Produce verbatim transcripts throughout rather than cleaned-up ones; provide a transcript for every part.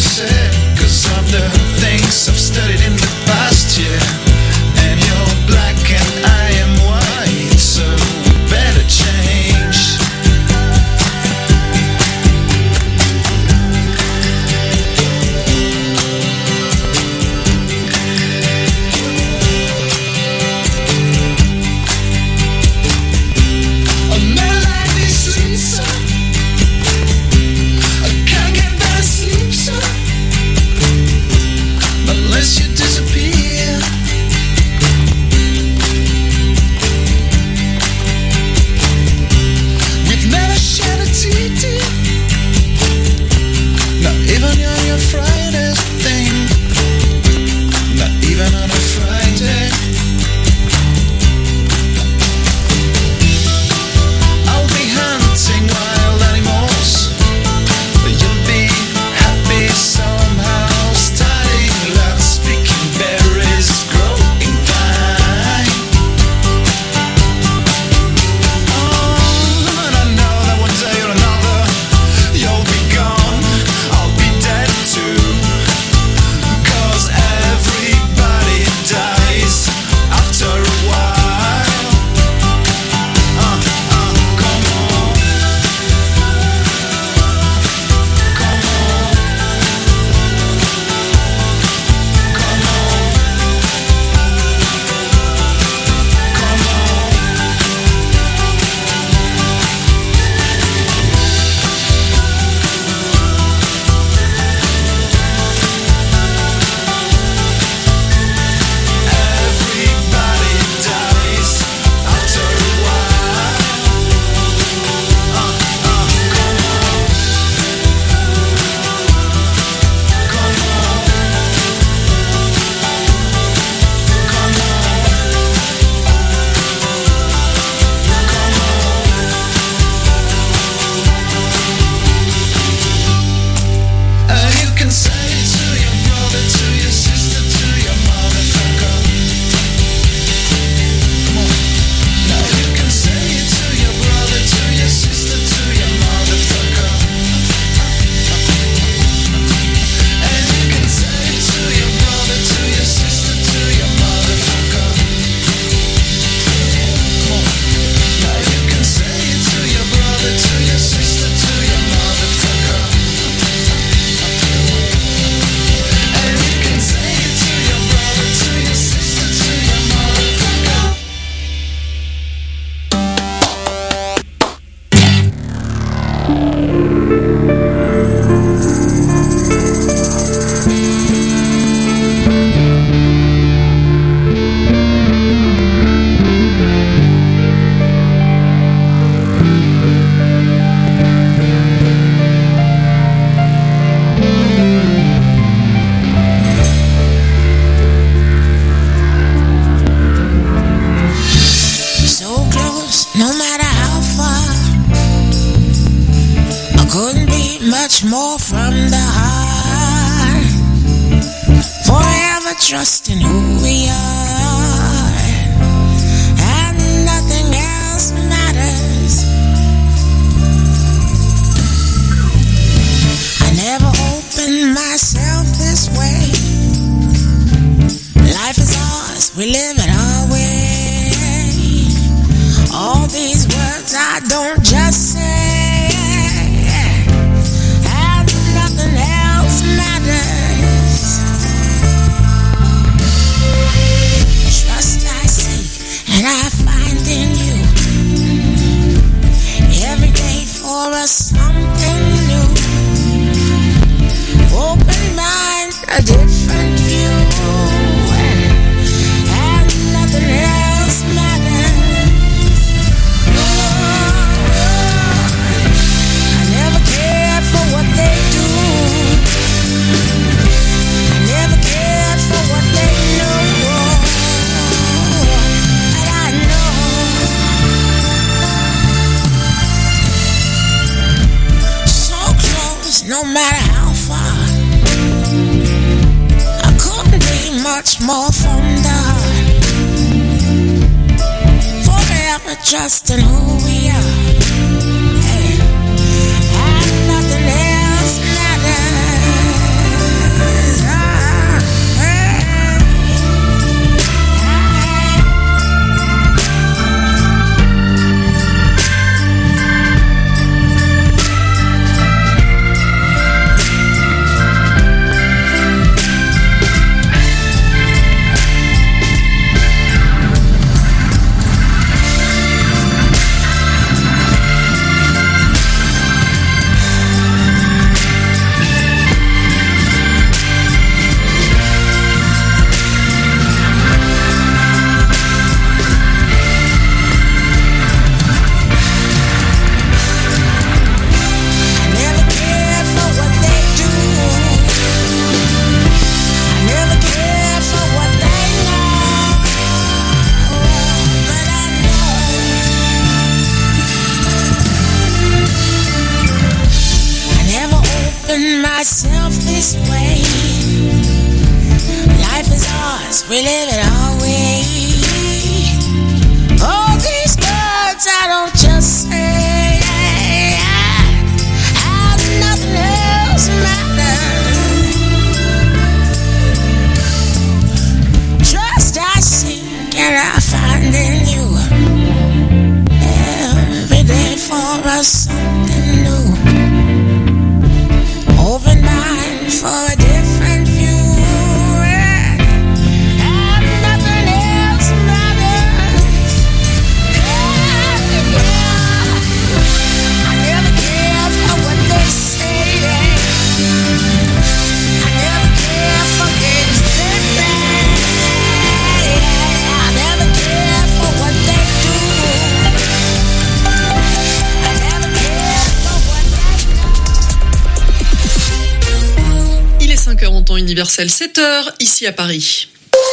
said, 'cause of the things I've studied in the past year. And you're black and I am white, so we better change. Trust in who we are, and nothing else matters. I never opened myself this way. Life is ours, we live it our way. All these words I don't just say, and nothing else matters. And I find in you every day for us something new. Open mind, a different view, and nothing else matters. Oh, I never cared for what they do. I never cared for what they know. No matter how far, I couldn't be much more from the heart. Forever trusting who we are, hey. And nothing else matters. off this way. Life is ours, we live it our way. All these words I don't just say, and nothing else matters. Trust I seek and I find in you. Every day for us something new. Open mind for a different view. And nothing else matters. Yeah, yeah. I never care for what they say. I never care for things they say. I never care for what they do. I never care for what they know. Il est cinq heures en temps universel, sept heures ici à Paris.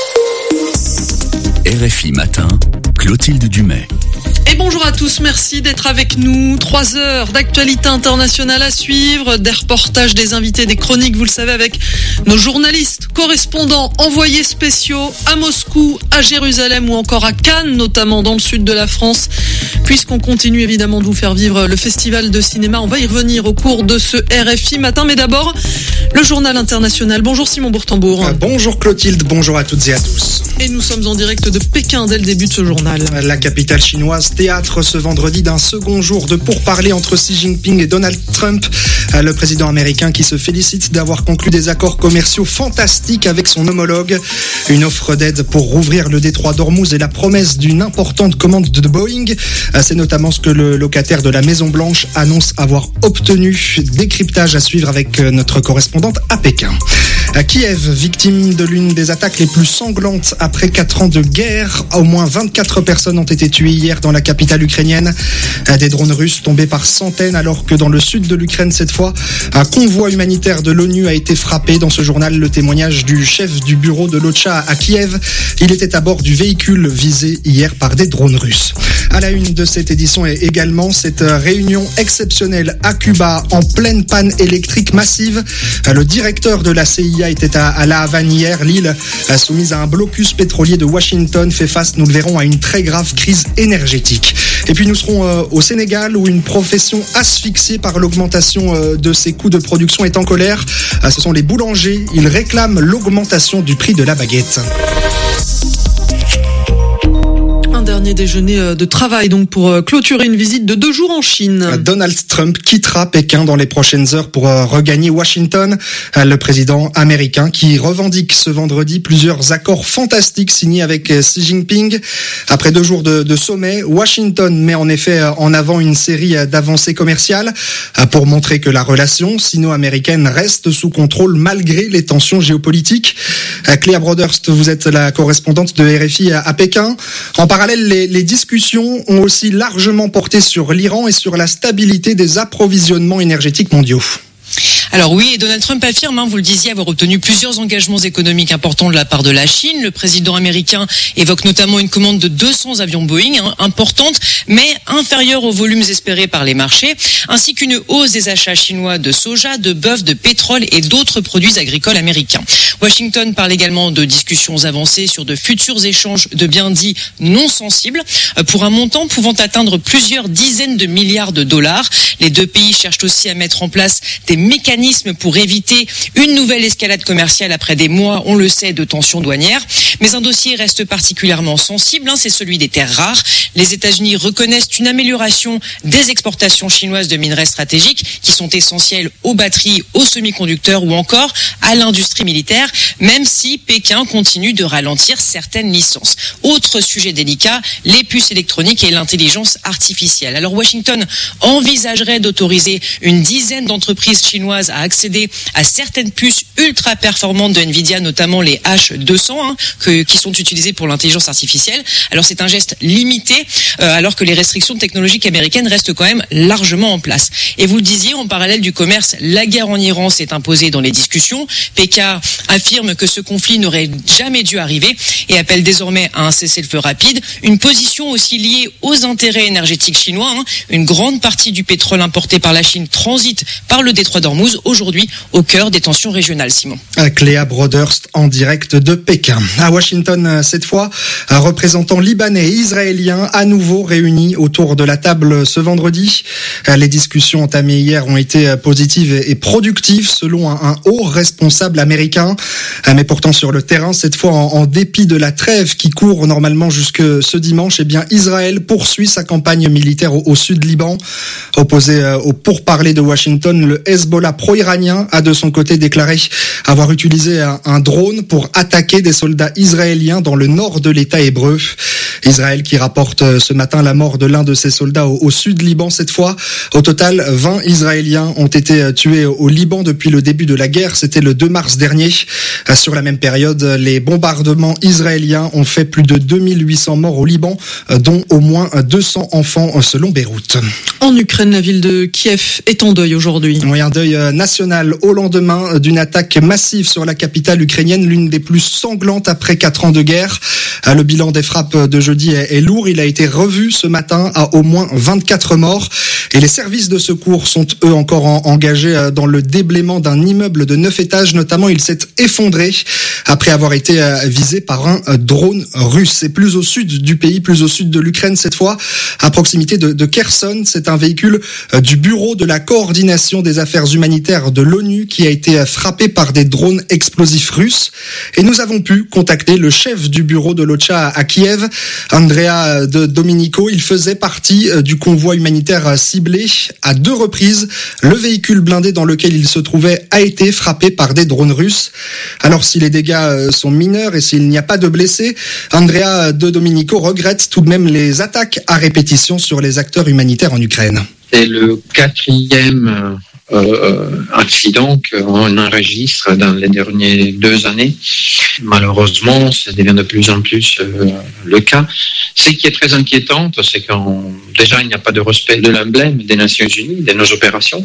R F I Matin, Clotilde Dumais. Et bonjour à tous, merci d'être avec nous. Trois heures d'actualité internationale à suivre, des reportages, des invités, des chroniques, vous le savez, avec nos journalistes, correspondants, envoyés spéciaux à Moscou, à Jérusalem ou encore à Cannes, notamment dans le sud de la France. Puisqu'on continue évidemment de vous faire vivre le festival de cinéma, on va y revenir au cours de ce R F I Matin. Mais d'abord, le journal international. Bonjour Simon Bourtambour. Euh, bonjour Clotilde, bonjour à toutes et à tous. Et nous sommes en direct de Pékin dès le début de ce journal. La capitale chinoise théâtre ce vendredi d'un second jour de pourparlers entre Xi Jinping et Donald Trump, le président américain qui se félicite d'avoir conclu des accords commerciaux fantastiques avec son homologue. Une offre d'aide pour rouvrir le détroit d'Ormuz et la promesse d'une importante commande de Boeing. C'est notamment ce que le locataire de la Maison Blanche annonce avoir obtenu. Décryptage à suivre avec notre correspondante à Pékin. À Kiev, victime de l'une des attaques les plus sanglantes après quatre ans de guerre, au moins vingt-quatre personnes ont été tuées hier dans la capitale ukrainienne. Des drones russes tombés par centaines, alors que dans le sud de l'Ukraine cette fois, un convoi humanitaire de l'ONU a été frappé. Dans ce journal, le témoignage du chef du bureau de l'OCHA à Kiev. Il était à bord du véhicule visé hier par des drones russes. À la une de cette édition est également cette réunion exceptionnelle à Cuba en pleine panne électrique massive. Le directeur de la C I A était à, à La Havane hier. L'île, soumise à un blocus pétrolier de Washington, fait face, nous le verrons, à une très grave crise énergétique. Et puis nous serons euh, au Sénégal où une profession asphyxiée par l'augmentation euh, de ses coûts de production est en colère. Euh, ce sont les boulangers. Ils réclament l'augmentation du prix de la baguette. Dernier déjeuner de travail donc pour clôturer une visite de deux jours en Chine. Donald Trump quittera Pékin dans les prochaines heures pour regagner Washington. Le président américain qui revendique ce vendredi plusieurs accords fantastiques signés avec Xi Jinping. Après deux jours de, de sommet, Washington met en effet en avant une série d'avancées commerciales pour montrer que la relation sino-américaine reste sous contrôle malgré les tensions géopolitiques. Claire Broderst, vous êtes la correspondante de R F I à Pékin. En parallèle, Les, les discussions ont aussi largement porté sur l'Iran et sur la stabilité des approvisionnements énergétiques mondiaux. Alors oui, et Donald Trump affirme, hein, vous le disiez, avoir obtenu plusieurs engagements économiques importants de la part de la Chine. Le président américain évoque notamment une commande de deux cents avions Boeing, hein, importante, mais inférieure aux volumes espérés par les marchés, ainsi qu'une hausse des achats chinois de soja, de bœuf, de pétrole et d'autres produits agricoles américains. Washington parle également de discussions avancées sur de futurs échanges de biens dits non sensibles, pour un montant pouvant atteindre plusieurs dizaines de milliards de dollars. Les deux pays cherchent aussi à mettre en place des mécanismes pour éviter une nouvelle escalade commerciale après des mois, on le sait, de tensions douanières. Mais un dossier reste particulièrement sensible, hein, c'est celui des terres rares. Les États-Unis reconnaissent une amélioration des exportations chinoises de minerais stratégiques qui sont essentiels aux batteries, aux semi-conducteurs ou encore à l'industrie militaire, même si Pékin continue de ralentir certaines licences. Autre sujet délicat, les puces électroniques et l'intelligence artificielle. Alors Washington envisagerait d'autoriser une dizaine d'entreprises chinoises à accéder à certaines puces ultra performantes de Nvidia, notamment les H deux cents, hein, que, qui sont utilisées pour l'intelligence artificielle. Alors c'est un geste limité, euh, alors que les restrictions technologiques américaines restent quand même largement en place. Et vous le disiez, en parallèle du commerce, la guerre en Iran s'est imposée dans les discussions. Pékin affirme que ce conflit n'aurait jamais dû arriver et appelle désormais à un cessez-le-feu rapide. Une position aussi liée aux intérêts énergétiques chinois. Hein. Une grande partie du pétrole importé par la Chine transite par le détroit d'Ormuz, Hormuz, aujourd'hui au cœur des tensions régionales. Simon. Cléa Broderst en direct de Pékin. À Washington, cette fois, un représentant libanais et israélien à nouveau réunis autour de la table ce vendredi. Les discussions entamées hier ont été positives et productives selon un, un haut responsable américain. Mais pourtant sur le terrain, cette fois, en, en dépit de la trêve qui court normalement jusque ce dimanche, eh bien Israël poursuit sa campagne militaire au, au sud Liban. Opposé au pourparlers de Washington, le Hezbollah pro-iranien a de son côté déclaré avoir utilisé un, un drone pour attaquer des soldats israéliens dans le nord de l'État hébreu. Israël qui rapporte ce matin la mort de l'un de ses soldats au, au sud Liban cette fois. Au total, vingt Israéliens ont été tués au Liban depuis le début de la guerre. C'était le deux mars dernier. Sur la même période, les bombardements israéliens ont fait plus de deux mille huit cents morts au Liban, dont au moins deux cents enfants selon Beyrouth. En Ukraine, la ville de Kiev est en deuil aujourd'hui. Oui, un deuil national au lendemain d'une attaque massive sur la capitale ukrainienne, l'une des plus sanglantes après quatre ans de guerre. Le bilan des frappes de jeudi est lourd. Il a été revu ce matin à au moins vingt-quatre morts. Et les services de secours sont eux encore engagés dans le déblaiement d'un immeuble de neuf étages. Notamment, il s'est effondré après avoir été visé par un drone russe. Et plus au sud du pays, plus au sud de l'Ukraine cette fois, à proximité de, de Kherson. C'est un véhicule du Bureau de la coordination des affaires humanitaires de l'ONU qui a été frappé par des drones explosifs russes. Et nous avons pu contacter le chef du bureau de l'OCHA à Kiev, Andrea de Domenico. Il faisait partie du convoi humanitaire ciblé à deux reprises. Le véhicule blindé dans lequel il se trouvait a été frappé par des drones russes. Alors si les dégâts sont mineurs et s'il n'y a pas de blessés, Andrea de Domenico regrette tout de même les attaques à répétition sur les acteurs humanitaires en Ukraine. C'est le quatrième euh, accident qu'on enregistre dans les dernières deux années. Malheureusement, ça devient de plus en plus euh, le cas. Ce qui est très inquiétant, c'est qu'on déjà il n'y a pas de respect de l'emblème des Nations Unies, de nos opérations.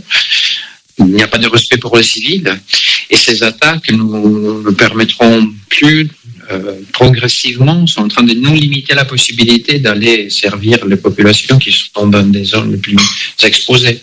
Il n'y a pas de respect pour les civils. Et ces attaques nous ne permettront plus Euh, progressivement sont en train de nous limiter la possibilité d'aller servir les populations qui sont dans des zones les plus exposées.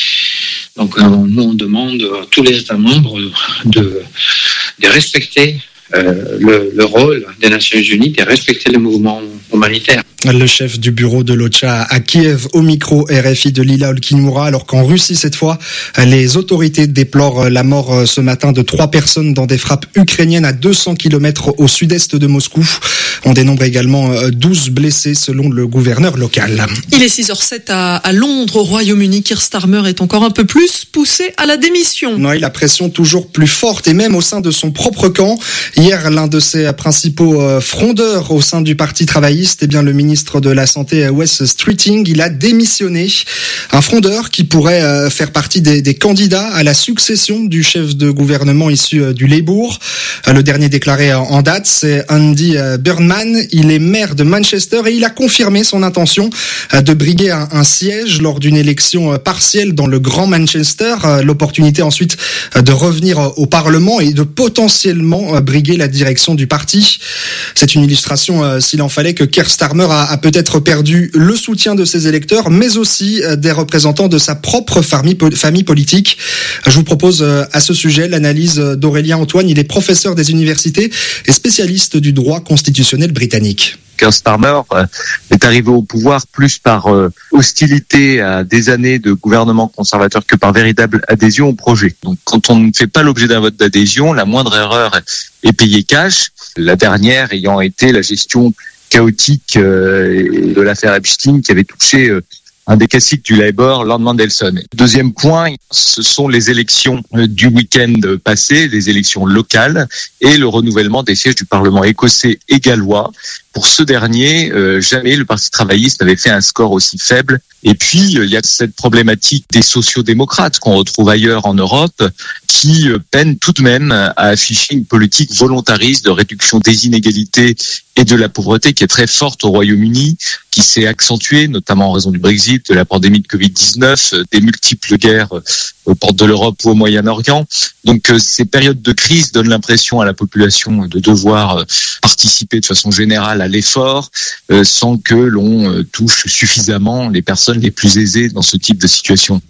Donc euh, nous on demande à tous les États membres de, de respecter euh, le, le rôle des Nations Unies, de respecter le mouvement humanitaire. Le chef du bureau de l'OCHA à Kiev au micro R F I de Lila Olkinmoura, alors qu'en Russie cette fois, les autorités déplorent la mort ce matin de trois personnes dans des frappes ukrainiennes à deux cents kilomètres au sud-est de Moscou. On dénombre également douze blessés selon le gouverneur local. Il est six heures zéro à, à Londres, au Royaume-Uni. Keir Starmer est encore un peu plus poussé à la démission. Oui, la pression toujours plus forte et même au sein de son propre camp. Hier, l'un de ses principaux frondeurs au sein du parti travailliste, eh bien le ministre ministre de la Santé Wes Streeting, il a démissionné. Un frondeur qui pourrait faire partie des, des candidats à la succession du chef de gouvernement issu du Labour. Le dernier déclaré en date, c'est Andy Burnham. Il est maire de Manchester et il a confirmé son intention de briguer un, un siège lors d'une élection partielle dans le Grand Manchester. L'opportunité ensuite de revenir au Parlement et de potentiellement briguer la direction du parti. C'est une illustration, s'il en fallait, que Keir Starmer a, a peut-être perdu le soutien de ses électeurs, mais aussi des représentants de sa propre famille, famille politique. Je vous propose à ce sujet l'analyse d'Aurélien Antoine. Il est professeur des universités et spécialiste du droit constitutionnel britannique. Keir Starmer est arrivé au pouvoir plus par euh, hostilité à des années de gouvernement conservateur que par véritable adhésion au projet. Donc quand on ne fait pas l'objet d'un vote d'adhésion, la moindre erreur est payée cash. La dernière ayant été la gestion chaotique euh, de l'affaire Epstein qui avait touché euh, un des classiques du Labour, Lord Mandelson. Deuxième point, ce sont les élections du week-end passé, les élections locales et le renouvellement des sièges du Parlement écossais et gallois. Pour ce dernier, euh, jamais le Parti travailliste n'avait fait un score aussi faible. Et puis, euh, il y a cette problématique des sociodémocrates qu'on retrouve ailleurs en Europe, qui euh, peinent tout de même à afficher une politique volontariste de réduction des inégalités et de la pauvreté qui est très forte au Royaume-Uni, qui s'est accentuée, notamment en raison du Brexit, de la pandémie de covid dix-neuf, des multiples guerres aux portes de l'Europe ou au Moyen-Orient. Donc, euh, ces périodes de crise donnent l'impression à la population de devoir euh, participer de façon générale à l'effort, euh, sans que l'on euh, touche suffisamment les personnes les plus aisées dans ce type de situation.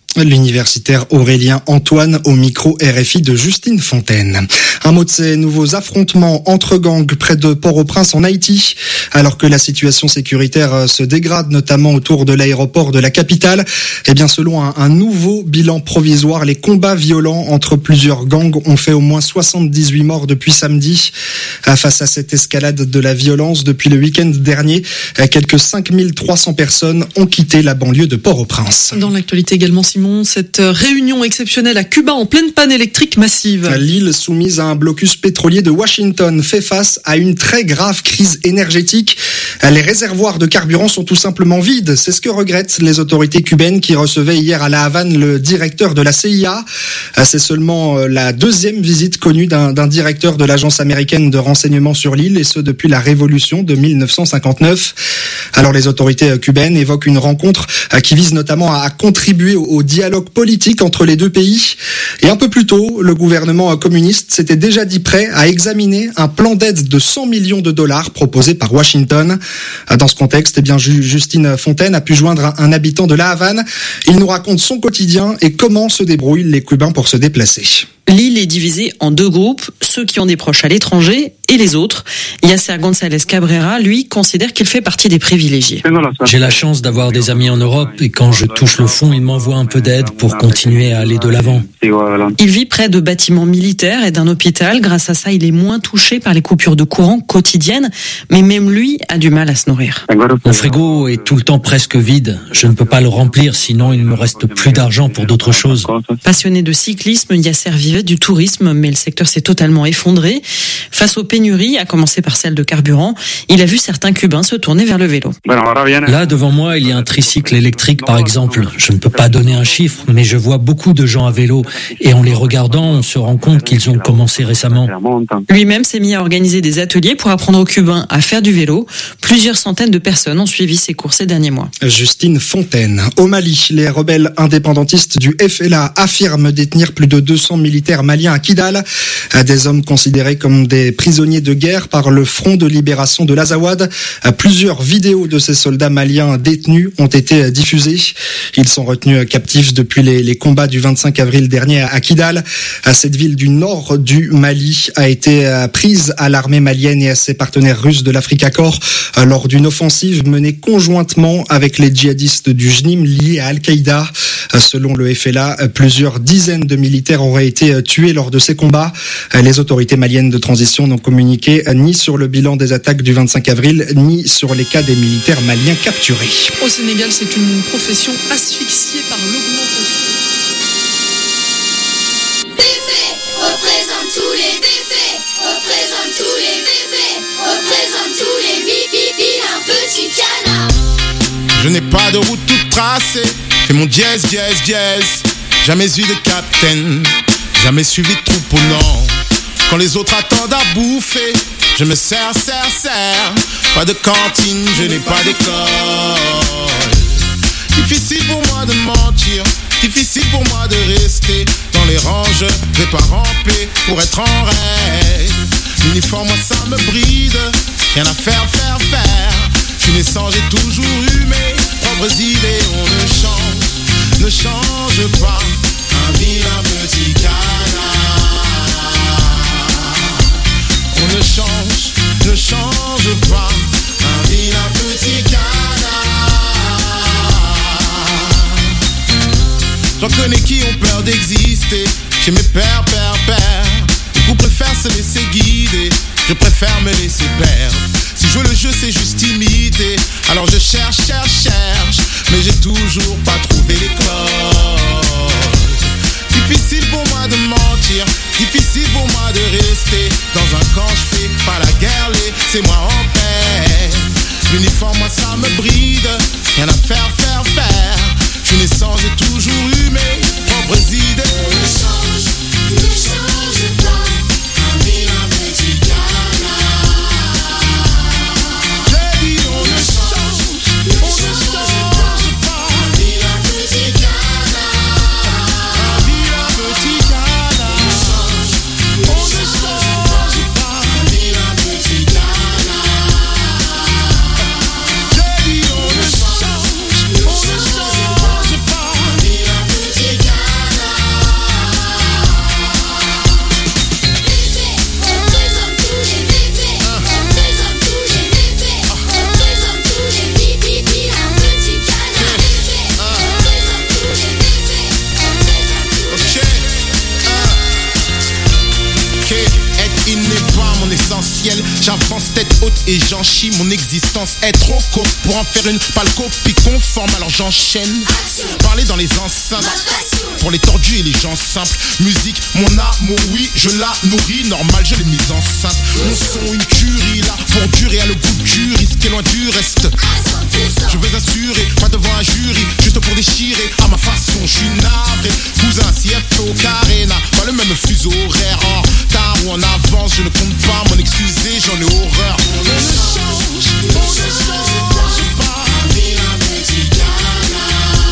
L'universitaire Aurélien Antoine au micro R F I de Justine Fontaine. Un mot de ces nouveaux affrontements entre gangs près de Port-au-Prince en Haïti. Alors que la situation sécuritaire se dégrade, notamment autour de l'aéroport de la capitale, eh bien selon un, un nouveau bilan provisoire, les combats violents entre plusieurs gangs ont fait au moins soixante-dix-huit morts depuis samedi. Face à cette escalade de la violence depuis le week-end dernier, quelques cinq mille trois cents personnes ont quitté la banlieue de Port-au-Prince. Dans l'actualité également, Simon, cette réunion exceptionnelle à Cuba en pleine panne électrique massive. L'île soumise à un blocus pétrolier de Washington fait face à une très grave crise énergétique. Les réservoirs de carburant sont tout simplement vides. C'est ce que regrettent les autorités cubaines qui recevaient hier à La Havane le directeur de la C I A. C'est seulement la deuxième visite connue d'un, d'un directeur de l'agence américaine de renseignement sur l'île, et ce depuis la révolution de mille neuf cent cinquante-neuf. Alors les autorités cubaines évoquent une rencontre qui vise notamment à contribuer au dialogue politique entre les deux pays. Et un peu plus tôt, le gouvernement communiste s'était déjà dit prêt à examiner un plan d'aide de cent millions de dollars proposé par Washington. Dans ce contexte, eh bien, Justine Fontaine a pu joindre un habitant de La Havane. Il nous raconte son quotidien et comment se débrouillent les Cubains pour se déplacer. L'île est divisée en deux groupes, ceux qui ont des proches à l'étranger et les autres. Yasser González Cabrera, lui, considère qu'il fait partie des privilégiés. J'ai la chance d'avoir des amis en Europe et quand je touche le fond, ils m'envoient un peu d'aide pour continuer à aller de l'avant. Il vit près de bâtiments militaires et d'un hôpital. Grâce à ça, il est moins touché par les coupures de courant quotidiennes, mais même lui a du mal à se nourrir. Mon frigo est tout le temps presque vide. Je ne peux pas le remplir, sinon il ne me reste plus d'argent pour d'autres choses. Passionné de cyclisme, Yasser vivait du tourisme, mais le secteur s'est totalement effondré. Face aux pénuries, à commencer par celle de carburant, il a vu certains Cubains se tourner vers le vélo. Là, devant moi, il y a un tricycle électrique, par exemple. Je ne peux pas donner un chiffre, mais je vois beaucoup de gens à vélo. Et en les regardant, on se rend compte qu'ils ont commencé récemment. Lui-même s'est mis à organiser des ateliers pour apprendre aux Cubains à faire du vélo. Plusieurs centaines de personnes ont suivi ses cours ces derniers mois. Justine Fontaine. Au Mali, les rebelles indépendantistes du F L A affirment détenir plus de deux cents militaires maliens à Kidal. Des hommes considérés comme des prisonniers de guerre par le Front de libération de l'Azawad. Plusieurs vidéos de ces soldats maliens détenus ont été diffusées. Ils sont retenus captifs depuis les, les combats du vingt-cinq avril dernier à Kidal. Cette ville du nord du Mali a été prise à l'armée malienne et à ses partenaires russes de l'Africa Corps lors d'une offensive menée conjointement avec les djihadistes du J N I M liés à Al-Qaïda. Selon le F L A, plusieurs dizaines de militaires auraient été tués lors de ces combats. Les autorités maliennes de transition n'ont communiqué ni sur le bilan des attaques du vingt-cinq avril, ni sur les cas des militaires maliens capturés. Au Sénégal, c'est une profession asphyxiée par l'augmentation. Représente tous les bébés, représente tous les bébés, représente tous les bibi, un petit canard. Je n'ai pas de route toute tracée, fais mon dièse, dièse, dièse. Jamais eu de capitaine, jamais suivi de troupeau, non. Quand les autres attendent à bouffer, je me sers, sers, sers. Pas de cantine, je n'ai pas d'école. Difficile pour moi de mentir, difficile pour moi de rester dans les rangs, je vais pas ramper pour être en règle. L'uniforme, moi ça me bride, rien à faire, faire, faire. Je suis naissant, j'ai toujours eu mes propres idées. On ne change, ne change pas, un vilain petit canard. On ne change, ne change pas, un vilain petit canard. J'en connais qui ont peur d'exister, chez mes pères, pères, pères. Beaucoup préfèrent se laisser guider, je préfère me laisser perdre. Si jouer le jeu c'est juste imiter, alors je cherche, cherche, cherche, mais j'ai toujours pas trouvé les codes. Difficile pour moi de mentir, difficile pour moi de rester dans un camp, je fais pas la guerre, laissez-moi en paix. L'uniforme, moi ça me bride, rien à faire, faire, faire. Je suis naissant, j'ai toujours eu mes propres idées. On ne change, ne change pas, un vilain petit canard. J'ai dit on ne change, on ne change pas, un vilain petit canard. Un vilain petit canard. On ne change, on ne change pas, un vilain petit canard. J'avance tête haute et j'en chie. Mon existence est trop courte pour en faire une pâle copie conforme. Alors j'enchaîne. Parler dans les enceintes pour les tordus et les gens simples. Musique, mon amour, oui, je la nourris. Normal, je l'ai mise enceinte. Mon son, une tuerie là pour durer à le goût du risque et loin du reste. Je vais assurer, pas devant un jury, juste pour déchirer. À ma façon, je suis navré. Cousin, C F O, carré, n'a pas le même fuseau horaire. En retard ou en avance, je ne compte pas m'en excuser, j'en ai horreur. On ne change, on ne change pas. Vilain petit canard.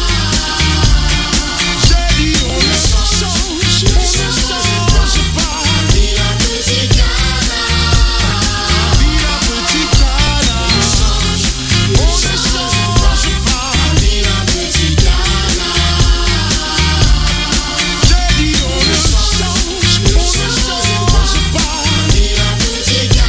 J'ai dit on ne change, on ne change pas. Vilain petit canard. Vilain petit canard. On ne change pas. Vilain petit canard. J'ai dit on ne change, on ne change pas. Vilain petit canard.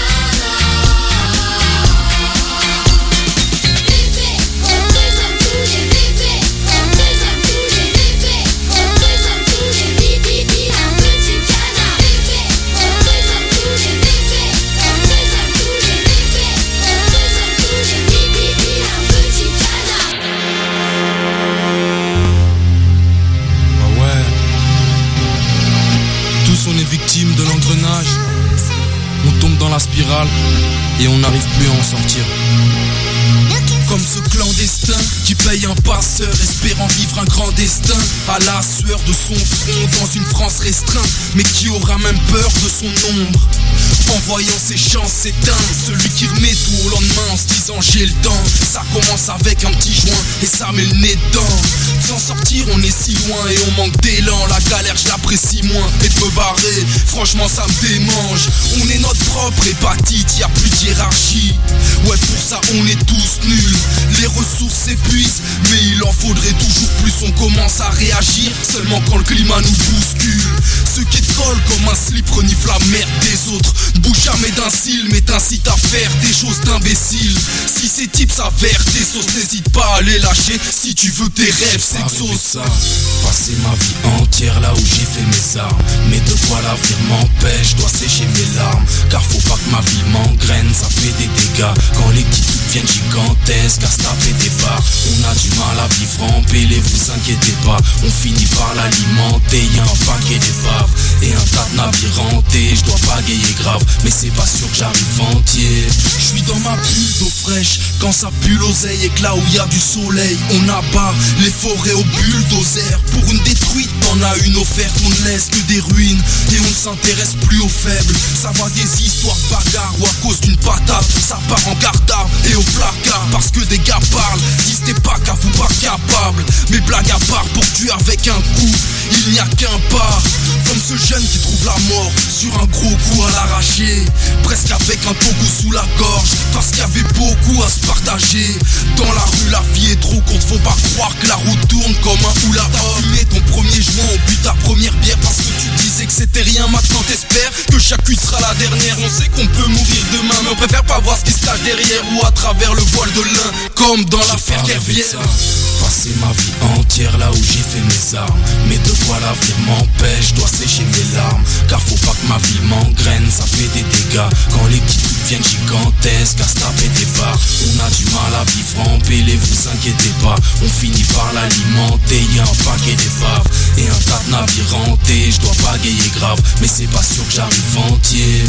Victime de l'engrenage, on tombe dans la spirale et on n'arrive plus à en sortir. Comme ce clandestin qui paye un passeur espérant vivre un grand destin à la sueur de son front dans une France restreinte, mais qui aura même peur de son ombre en voyant ses chances s'éteindre. Celui qui remet tout au lendemain en se disant j'ai le temps. Ça commence avec un petit joint et ça met le nez dedans. Sans sortir on est si loin et on manque d'élan. La galère je l'apprécie moins et de me barrer, franchement ça me démange. On est notre propre hépatite, y'a plus de hiérarchie. Ouais pour ça on est tous nuls. Les ressources s'épuisent, mais il en faudrait toujours plus. On commence à réagir seulement quand le climat nous bouscule. Ceux qui te collent comme un slip reniflent la merde des autres. Ne bouge jamais d'un cil, mais t'incite à faire des choses d'imbéciles. Si ces types s'avèrent tes sauces, n'hésite pas à les lâcher. Si tu veux que tes rêves s'exaucent. Passer ma vie entière là où j'ai fait mes armes, mais de quoi l'avenir m'empêche, je dois sécher mes larmes. Car faut pas que ma vie m'engraine, ça fait des dégâts. Quand les petits trucs viennent gigantesques à se taper des barres, on a du mal à vivre en paix, les vous inquiétez pas. On finit par l'alimenter, y'a un paquet d'épaves et un tas de navires hantés. Je dois pagayer grave, mais c'est pas sûr que j'arrive entier. Je suis dans ma bulle d'eau fraîche, quand ça pue l'oseille et que là où y a du soleil, on abat les forêts au bulldozer. Pour une détruite, t'en as une offerte, on ne laisse que des ruines et on ne s'intéresse plus aux faibles. Ça va des histoires de bagarre ou à cause d'une patate, ça part en garde à et au placard. Parce que des gars parlent, disent t'es pas qu'à vous pas capable. Mais blague à part, pour tuer avec un coup, il n'y a qu'un pas. Comme ce jeune qui trouve la mort sur un gros coup à l'arraché, presque avec un togo sous la gorge, parce qu'il y avait beaucoup à se partager. Dans la rue la vie est trop courte, faut pas croire que la route tourne comme un oula. T'as fumé ton premier joint au but ta première bière, parce que tu disais que c'était rien. Maintenant t'espères que chaque cuite sera la dernière. On sait qu'on peut mourir demain, mais on préfère pas voir ce qui se cache derrière ou à travers le voile de lin, comme dans l'affaire Kerviel. Passer ma vie entière là où j'ai fait mes armes, mais de quoi l'avenir m'empêche, je dois sécher mes larmes. Car faut pas que ma vie m'engraine, ça fait des dégâts. Quand les petits trucs viennent gigantesques à se taper des barres, on a du mal à vivre en paix, les vous inquiétez pas. On finit par l'alimenter, y'a un paquet d'épaves et un tas de navires hantés. Je dois pagayer grave, mais c'est pas sûr que j'arrive entier.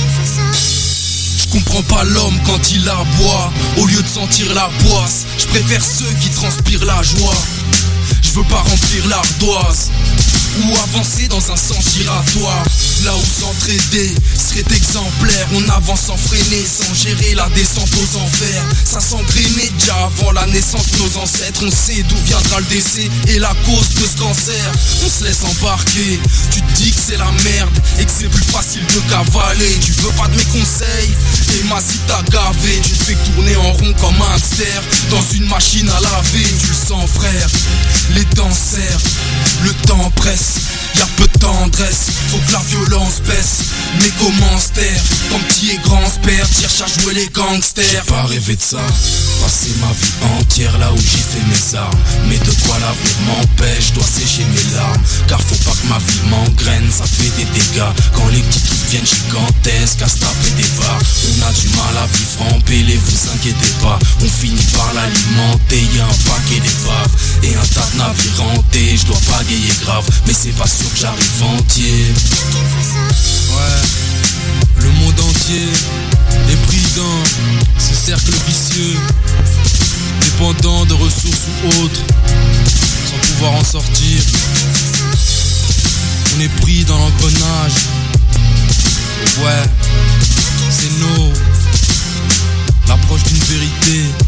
Je comprends pas l'homme quand il aboie. Au lieu de sentir la boisse, je préfère ceux qui transpirent la joie. Je veux pas remplir l'ardoise ou avancer dans un sens giratoire. Là où s'entraider serait exemplaire, on avance sans freiner, sans gérer la descente aux enfers. Ça s'engrainait déjà avant la naissance de nos ancêtres. On sait d'où viendra le décès et la cause de ce cancer. On se laisse embarquer, tu te dis que c'est la merde et que c'est plus facile de cavaler. Tu veux pas de mes conseils, et ma si t'as gavé. Tu te fais tourner en rond comme un hamster dans une machine à laver. Tu le sens frère, les temps serrent, le temps presse. y'a peu de tendresse. Faut que la violence baisse, mais comment se taire quand petit et grand se perd, cherche à jouer les gangsters. J'ai pas rêvé de ça, passer ma vie entière là où j'ai fait mes armes. Mais de quoi l'avenir m'empêche, dois sécher mes larmes. Car faut pas que ma vie m'engraine, ça fait des dégâts. Quand les petits trucs viennent gigantesques, à se taper des barres. On a du mal à vivre en pélé, vous inquiétez pas. On finit par l'alimenter, y'a un paquet d'épaves et un tas de navires hantés. Je dois pagayer grave, mais c'est pas sûr que j'arrive entier. Ouais, le monde entier est pris dans ce cercle vicieux, dépendant de ressources ou autres, sans pouvoir en sortir. On est pris dans l'engrenage. Ouais, c'est nous, l'approche d'une vérité